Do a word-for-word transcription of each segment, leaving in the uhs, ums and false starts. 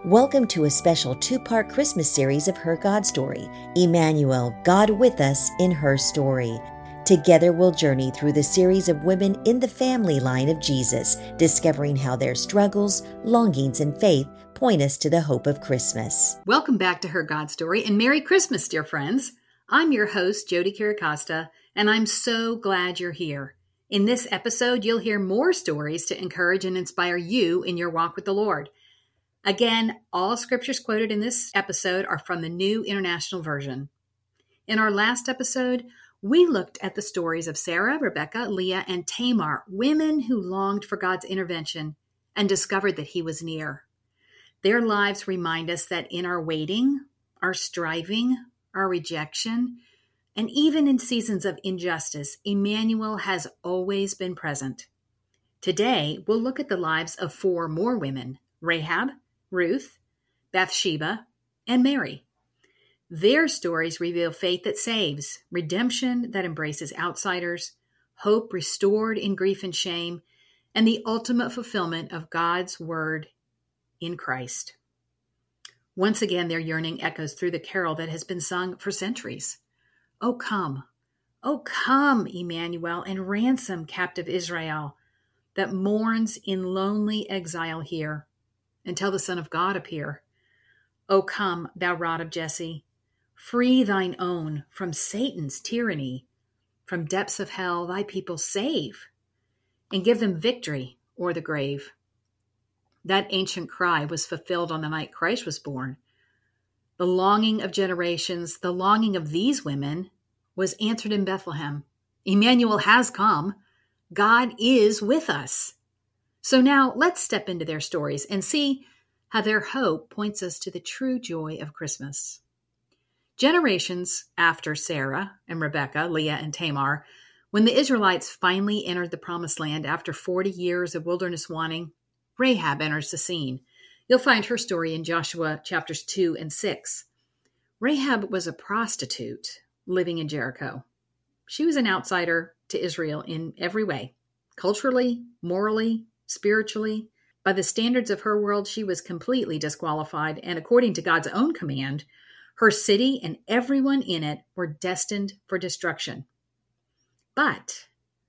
Welcome to a special two-part Christmas series of Her God Story, Emmanuel, God with us in Her Story. Together we'll journey through the series of women in the family line of Jesus, discovering how their struggles, longings, and faith point us to the hope of Christmas. Welcome back to Her God Story, and Merry Christmas, dear friends. I'm your host, Jody Kiracosta, and I'm so glad you're here. In this episode, you'll hear more stories to encourage and inspire you in your walk with the Lord. Again, all scriptures quoted in this episode are from the New International Version. In our last episode, we looked at the stories of Sarah, Rebecca, Leah, and Tamar, women who longed for God's intervention and discovered that He was near. Their lives remind us that in our waiting, our striving, our rejection, and even in seasons of injustice, Emmanuel has always been present. Today, we'll look at the lives of four more women: Rahab, Ruth, Bathsheba, and Mary. Their stories reveal faith that saves, redemption that embraces outsiders, hope restored in grief and shame, and the ultimate fulfillment of God's word in Christ. Once again, their yearning echoes through the carol that has been sung for centuries. O come, O come, Emmanuel, and ransom captive Israel that mourns in lonely exile here, until the Son of God appear. O come, thou rod of Jesse, free thine own from Satan's tyranny, from depths of hell thy people save, and give them victory o'er the grave. That ancient cry was fulfilled on the night Christ was born. The longing of generations, the longing of these women, was answered in Bethlehem. Emmanuel has come. God is with us. So now let's step into their stories and see how their hope points us to the true joy of Christmas. Generations after Sarah and Rebecca, Leah and Tamar, when the Israelites finally entered the Promised Land after forty years of wilderness wandering, Rahab enters the scene. You'll find her story in Joshua chapters two and six. Rahab was a prostitute living in Jericho. She was an outsider to Israel in every way, culturally, morally, spiritually. By the standards of her world, she was completely disqualified, and according to God's own command, her city and everyone in it were destined for destruction. But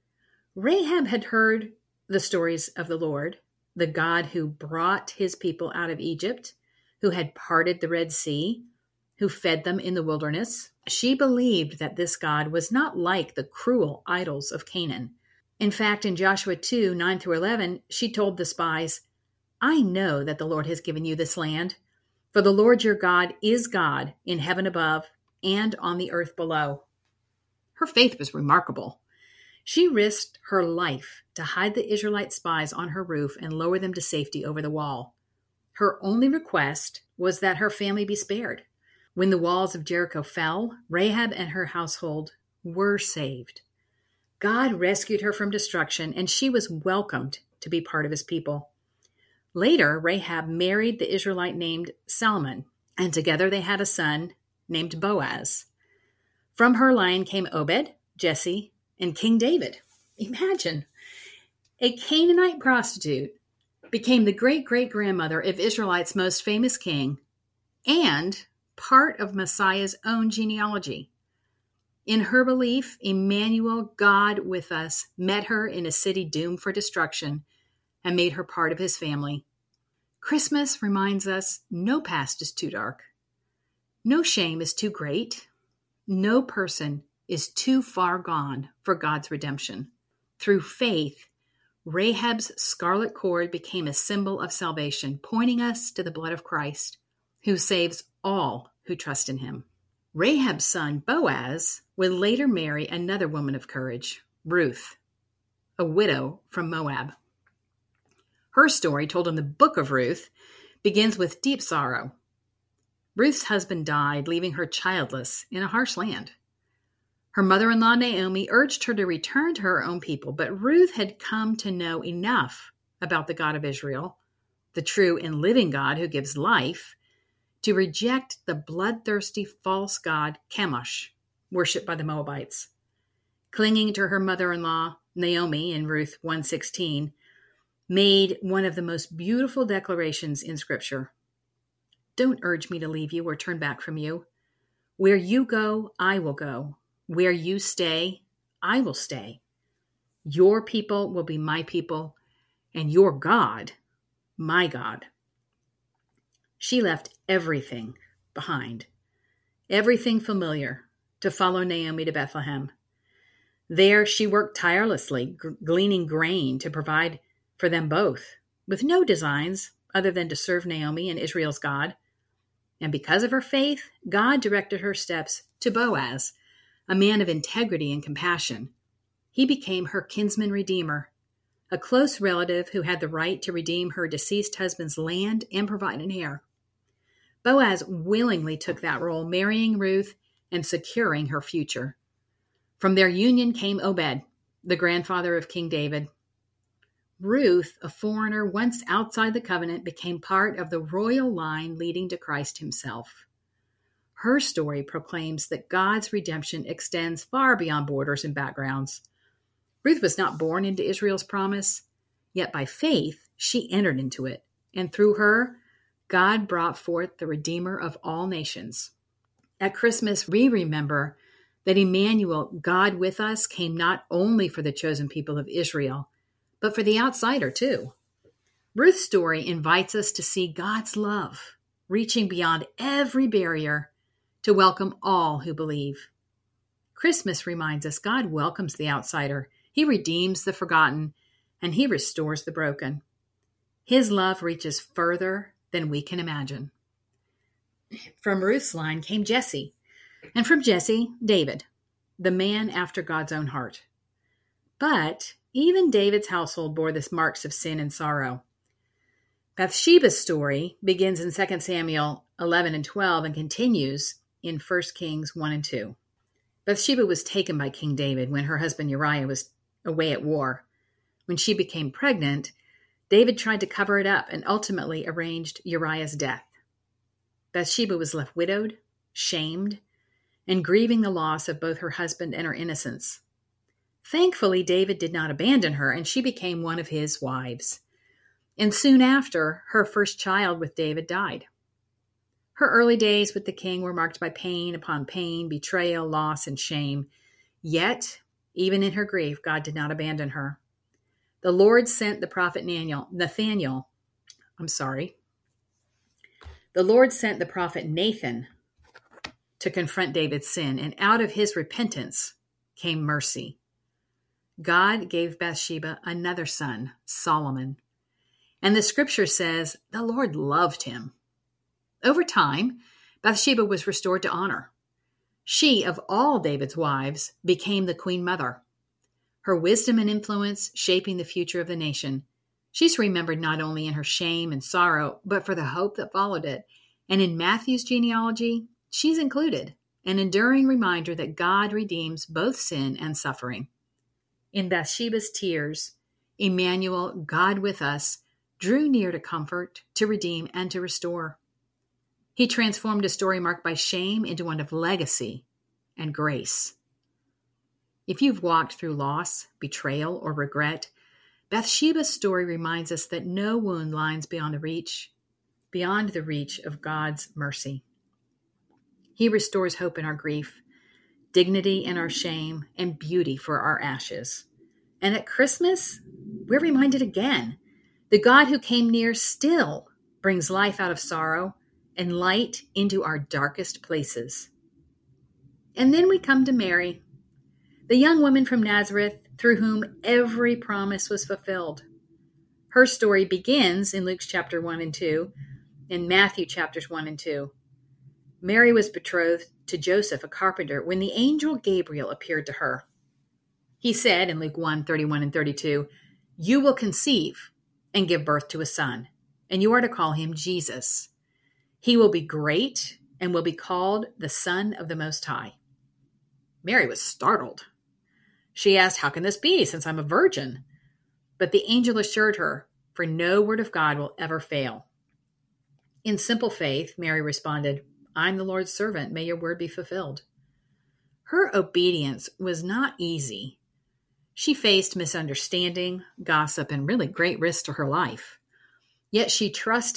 Rahab had heard the stories of the Lord, the God who brought his people out of Egypt, who had parted the Red Sea, who fed them in the wilderness. She believed that this God was not like the cruel idols of Canaan. In fact, in Joshua two, nine through eleven, she told the spies, I know that the Lord has given you this land, for the Lord your God is God in heaven above and on the earth below. Her faith was remarkable. She risked her life to hide the Israelite spies on her roof and lower them to safety over the wall. Her only request was that her family be spared. When the walls of Jericho fell, Rahab and her household were saved. God rescued her from destruction, and she was welcomed to be part of his people. Later, Rahab married the Israelite named Salmon, and together they had a son named Boaz. From her line came Obed, Jesse, and King David. Imagine, a Canaanite prostitute became the great-great-grandmother of Israelites' most famous king and part of Messiah's own genealogy. In her belief, Emmanuel, God with us, met her in a city doomed for destruction and made her part of his family. Christmas reminds us no past is too dark. No shame is too great. No person is too far gone for God's redemption. Through faith, Rahab's scarlet cord became a symbol of salvation, pointing us to the blood of Christ, who saves all who trust in him. Rahab's son, Boaz, would later marry another woman of courage, Ruth, a widow from Moab. Her story, told in the book of Ruth, begins with deep sorrow. Ruth's husband died, leaving her childless in a harsh land. Her mother-in-law, Naomi, urged her to return to her own people, but Ruth had come to know enough about the God of Israel, the true and living God who gives life, to reject the bloodthirsty false god Chemosh, worshipped by the Moabites. Clinging to her mother-in-law, Naomi, in Ruth one sixteen, made one of the most beautiful declarations in Scripture. Don't urge me to leave you or turn back from you. Where you go, I will go. Where you stay, I will stay. Your people will be my people, and your God, my God." She left everything behind, everything familiar, to follow Naomi to Bethlehem. There she worked tirelessly, g- gleaning grain to provide for them both, with no designs other than to serve Naomi and Israel's God. And because of her faith, God directed her steps to Boaz, a man of integrity and compassion. He became her kinsman redeemer, a close relative who had the right to redeem her deceased husband's land and provide an heir. Boaz willingly took that role, marrying Ruth and securing her future. From their union came Obed, the grandfather of King David. Ruth, a foreigner once outside the covenant, became part of the royal line leading to Christ himself. Her story proclaims that God's redemption extends far beyond borders and backgrounds. Ruth was not born into Israel's promise, yet by faith she entered into it, and through her, God brought forth the Redeemer of all nations. At Christmas, we remember that Emmanuel, God with us, came not only for the chosen people of Israel, but for the outsider too. Ruth's story invites us to see God's love, reaching beyond every barrier to welcome all who believe. Christmas reminds us God welcomes the outsider. He redeems the forgotten, and he restores the broken. His love reaches further than we can imagine. From Ruth's line came Jesse, and from Jesse, David, the man after God's own heart. But even David's household bore the marks of sin and sorrow. Bathsheba's story begins in Second Samuel eleven and twelve and continues in First Kings one and two. Bathsheba was taken by King David when her husband Uriah was away at war. When she became pregnant, David tried to cover it up and ultimately arranged Uriah's death. Bathsheba was left widowed, shamed, and grieving the loss of both her husband and her innocence. Thankfully, David did not abandon her, and she became one of his wives. And soon after, her first child with David died. Her early days with the king were marked by pain upon pain, betrayal, loss, and shame. Yet, even in her grief, God did not abandon her. The Lord sent the prophet Nathaniel, Nathaniel, I'm sorry. The Lord sent the prophet Nathan to confront David's sin, and out of his repentance came mercy. God gave Bathsheba another son, Solomon. And the scripture says the Lord loved him. Over time, Bathsheba was restored to honor. She, of all David's wives, became the queen mother. Her wisdom and influence shaping the future of the nation. She's remembered not only in her shame and sorrow, but for the hope that followed it. And in Matthew's genealogy, she's included, an enduring reminder that God redeems both sin and suffering. In Bathsheba's tears, Emmanuel, God with us, drew near to comfort, to redeem, and to restore. He transformed a story marked by shame into one of legacy and grace. If you've walked through loss, betrayal, or regret, Bathsheba's story reminds us that no wound lies beyond the reach, beyond the reach of God's mercy. He restores hope in our grief, dignity in our shame, and beauty for our ashes. And at Christmas, we're reminded again, the God who came near still brings life out of sorrow and light into our darkest places. And then we come to Mary, the young woman from Nazareth through whom every promise was fulfilled. Her story begins in Luke chapter one and two, in Matthew chapters one and two. Mary was betrothed to Joseph, a carpenter, when the angel Gabriel appeared to her. He said in Luke one, thirty-one and thirty-two, "You will conceive and give birth to a son, and you are to call him Jesus. He will be great and will be called the Son of the Most High." Mary was startled. She asked, "How can this be, since I'm a virgin?" But the angel assured her, "For no word of God will ever fail." In simple faith, Mary responded, "I'm the Lord's servant. May your word be fulfilled." Her obedience was not easy. She faced misunderstanding, gossip, and really great risk to her life. Yet she trusted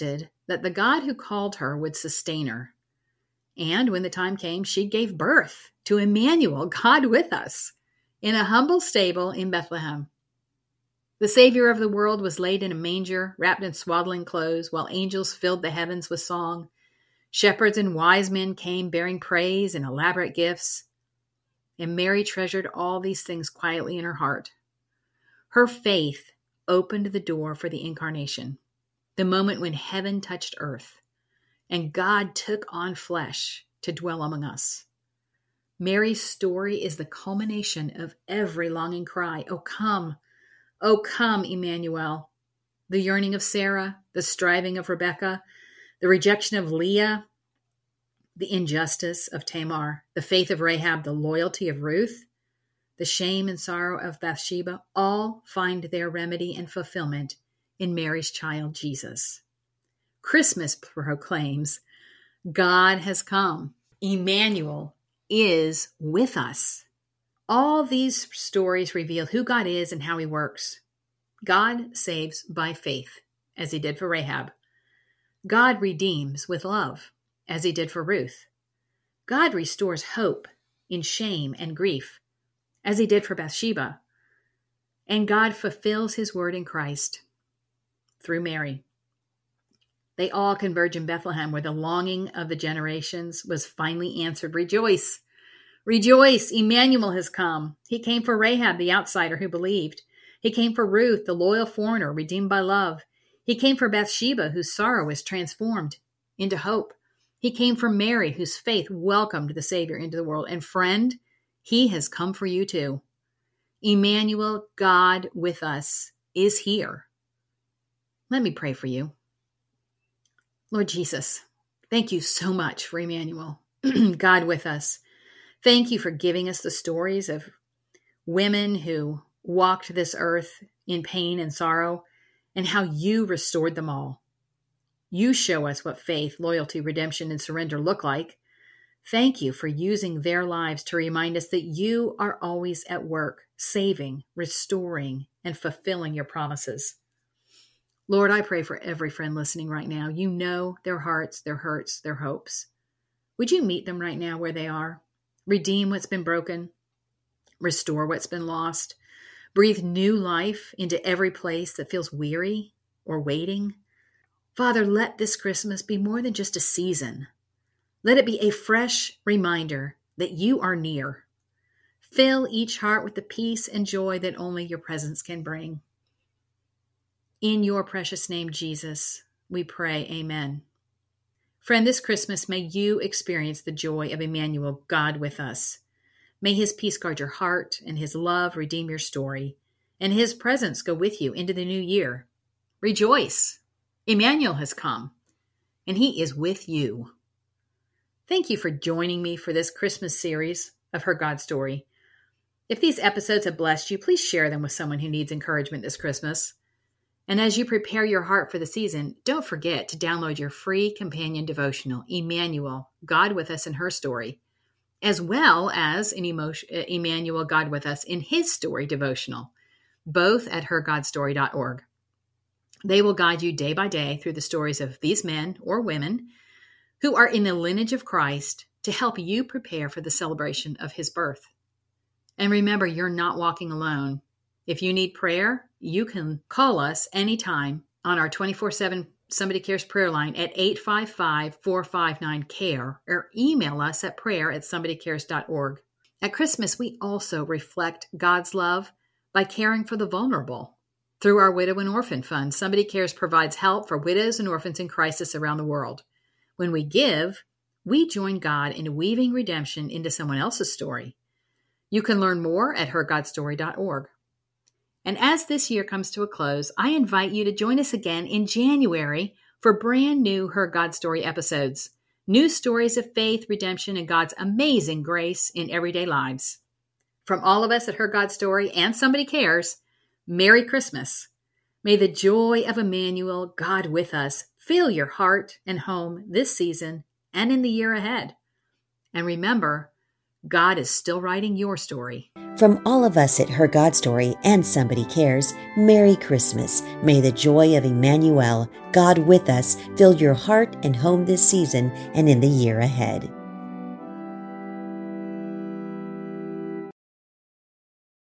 that the God who called her would sustain her. And when the time came, she gave birth to Emmanuel, God with us, in a humble stable in Bethlehem. The Savior of the world was laid in a manger, wrapped in swaddling clothes, while angels filled the heavens with song. Shepherds and wise men came bearing praise and elaborate gifts. And Mary treasured all these things quietly in her heart. Her faith opened the door for the incarnation, the moment when heaven touched earth, and God took on flesh to dwell among us. Mary's story is the culmination of every longing cry, "Oh, come, oh, come, Emmanuel." The yearning of Sarah, the striving of Rebekah, the rejection of Leah, the injustice of Tamar, the faith of Rahab, the loyalty of Ruth, the shame and sorrow of Bathsheba, all find their remedy and fulfillment in Mary's child, Jesus. Christmas proclaims, God has come. Emmanuel is with us. All these stories reveal who God is and how he works. God saves by faith, as he did for Rahab. God redeems with love, as he did for Ruth. God restores hope in shame and grief, as he did for Bathsheba. And God fulfills his word in Christ through Mary. They all converge in Bethlehem, where the longing of the generations was finally answered. Rejoice! Rejoice! Emmanuel has come. He came for Rahab, the outsider who believed. He came for Ruth, the loyal foreigner, redeemed by love. He came for Bathsheba, whose sorrow was transformed into hope. He came for Mary, whose faith welcomed the Savior into the world. And friend, he has come for you too. Emmanuel, God with us, is here. Let me pray for you. Lord Jesus, thank you so much for Emmanuel, God with us. Thank you for giving us the stories of women who walked this earth in pain and sorrow, and how you restored them all. You show us what faith, loyalty, redemption, and surrender look like. Thank you for using their lives to remind us that you are always at work, saving, restoring, and fulfilling your promises. Lord, I pray for every friend listening right now. You know their hearts, their hurts, their hopes. Would you meet them right now where they are? Redeem what's been broken. Restore what's been lost. Breathe new life into every place that feels weary or waiting. Father, let this Christmas be more than just a season. Let it be a fresh reminder that you are near. Fill each heart with the peace and joy that only your presence can bring. In your precious name, Jesus, we pray, amen. Friend, this Christmas, may you experience the joy of Emmanuel, God with us. May his peace guard your heart and his love redeem your story, and his presence go with you into the new year. Rejoice! Emmanuel has come, and he is with you. Thank you for joining me for this Christmas series of Her God Story. If these episodes have blessed you, please share them with someone who needs encouragement this Christmas. And as you prepare your heart for the season, don't forget to download your free companion devotional, Emmanuel, God with us in her story, as well as an emotion, Emmanuel, God with us in his story devotional, both at her god story dot org. They will guide you day by day through the stories of these men or women who are in the lineage of Christ to help you prepare for the celebration of his birth. And remember, you're not walking alone. If you need prayer, you can call us anytime on our twenty-four seven Somebody Cares prayer line at eight five five, four five nine, C A R E or email us at prayer at somebody cares dot org. At Christmas, we also reflect God's love by caring for the vulnerable. Through our Widow and Orphan Fund, Somebody Cares provides help for widows and orphans in crisis around the world. When we give, we join God in weaving redemption into someone else's story. You can learn more at her god story dot org. And as this year comes to a close, I invite you to join us again in January for brand new Her God Story episodes. New stories of faith, redemption, and God's amazing grace in everyday lives. From all of us at Her God Story and Somebody Cares, Merry Christmas. May the joy of Emmanuel, God with us, fill your heart and home this season and in the year ahead. And remember, God is still writing your story. From all of us at Her God Story and Somebody Cares, Merry Christmas. May the joy of Emmanuel, God with us, fill your heart and home this season and in the year ahead.